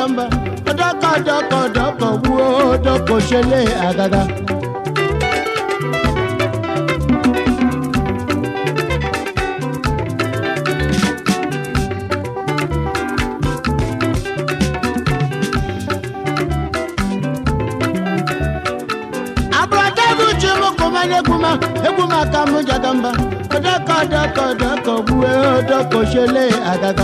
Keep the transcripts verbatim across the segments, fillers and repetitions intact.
jagamba doko doko doko wo doko shele agaga Eguma, eguma kamu jagamba. Doko doko doko buwe doko shele agaga.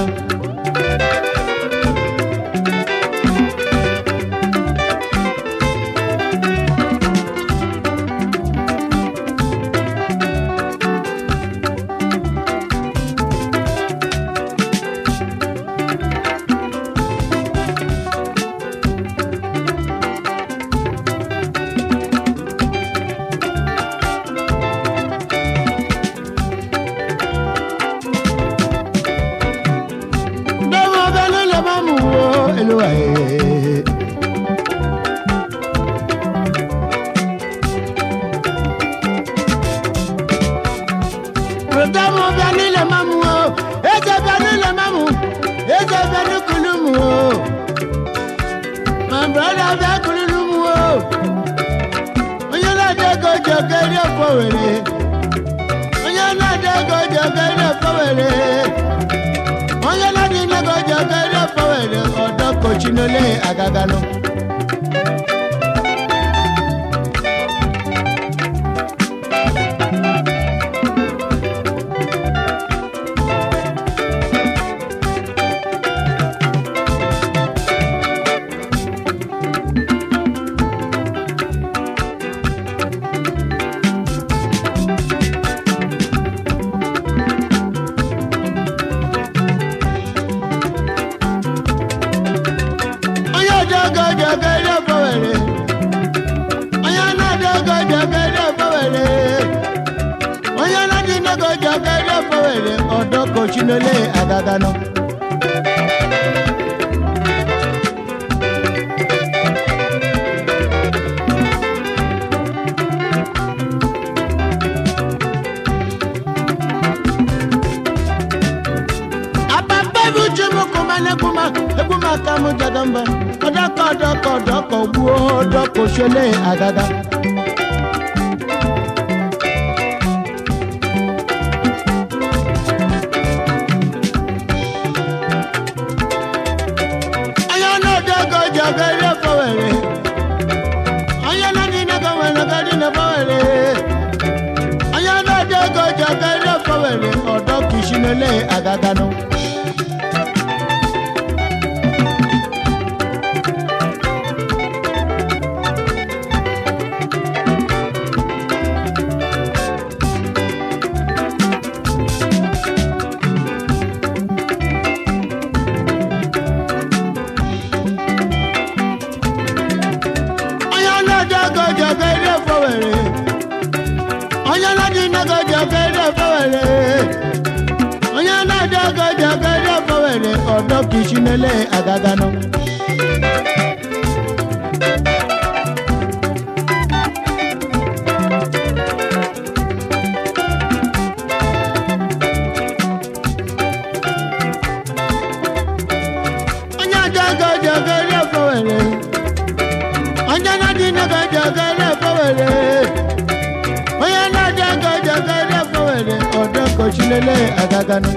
Chinole agagano Chinole agagano Ababa bujumu kumane kuma eguma kamu jagamba doko doko doko wo doko shele agaga Chinole agagano Ayana jago jagere fawere Ayana dinago jagere fawere Jaga jaga jaga wele odo Chinole agagano Onya jaga jaga jaga wele Onya nadina jaga jaga wele Onya jaga jaga jaga wele odo Chinole agagano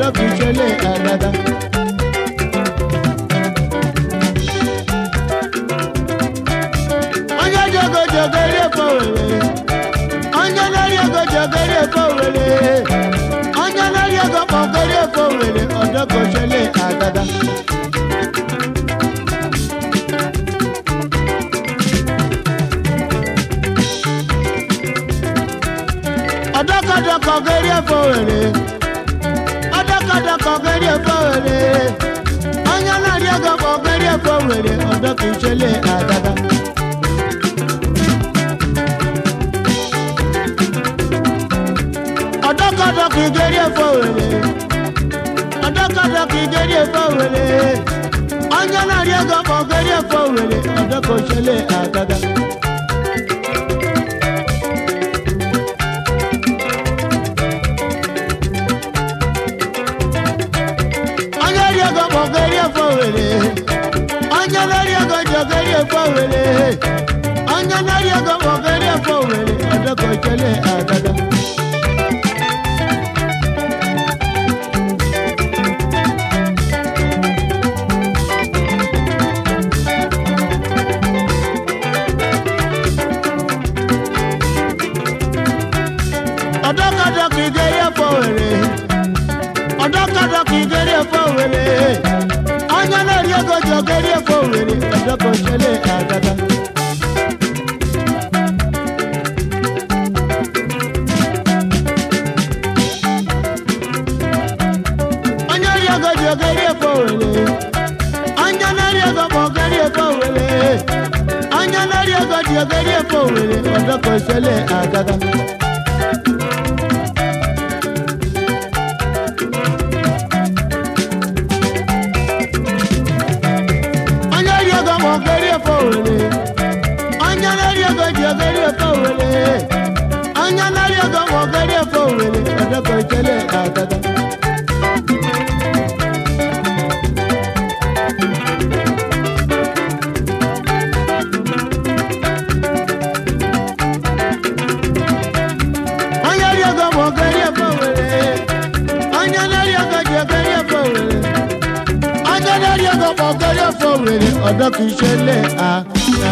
ọ̀dọ́ kì í ṣe lé àgàgà. ọjọ́ jọgọjọgẹrẹ fọwọ́rẹ́ ọjọ́ lórí ọgọjọgẹrẹ fọwọ́rẹ́ ọjọ́ lórí ọgọpọ̀gẹrẹ fọwọ́rẹ́ ọ̀dọ́ kò ṣe lé àgàgà. ọ̀dọ́kọ̀dọ́kọ̀ gẹ́rí ẹ̀fọ́ wèrè ọ̀dọ́kọ̀dọ́kọ̀ gẹ́rí ẹ̀fọ́ wèrè ọ̀yàn náà rí ọgọ́fọ̀ gẹ́rí ẹ̀fọ́ wèrè ọ̀dọ́ kìí ṣe lé àgàgà. ọ̀dọ́kọ̀dọ́kọ̀ gẹ́rí ẹ̀fọ́ wèrè ọ̀dọ́kọ̀dọ́kọ̀ gẹ́rí ẹ̀fọ́ wèrè ọ̀yàn náà rí ọgọ́fọ̀ gẹ́rí ẹ̀fọ́ wèrè ọ̀dọ́ kìí ṣe lé àgàgà. Anya nari ago jogeri efo wele, anya nari ago mogeri efo wele, adoko chele agaga. Adoko adoko igeri efo wele, adoko adoko igeri efo wele. Anya nari ago jogeri efo wele, adoko chele agaga. Anya nari ago jogeri efo wele, anya nari ago mogeri efo wele, anya nari ago jogeri efo wele, adoko chele agaga. Mogeri efo wele, anya nari ago jogeri efo wele, anya nari ago mogeri efo wele, adoko chele agaga. Anya nari ago mogeri efo wele, anya nari ago jogeri efo wele, anya nari ago mogeri efo wele, ọ̀dọ́ kìí ṣe lé àgàgà.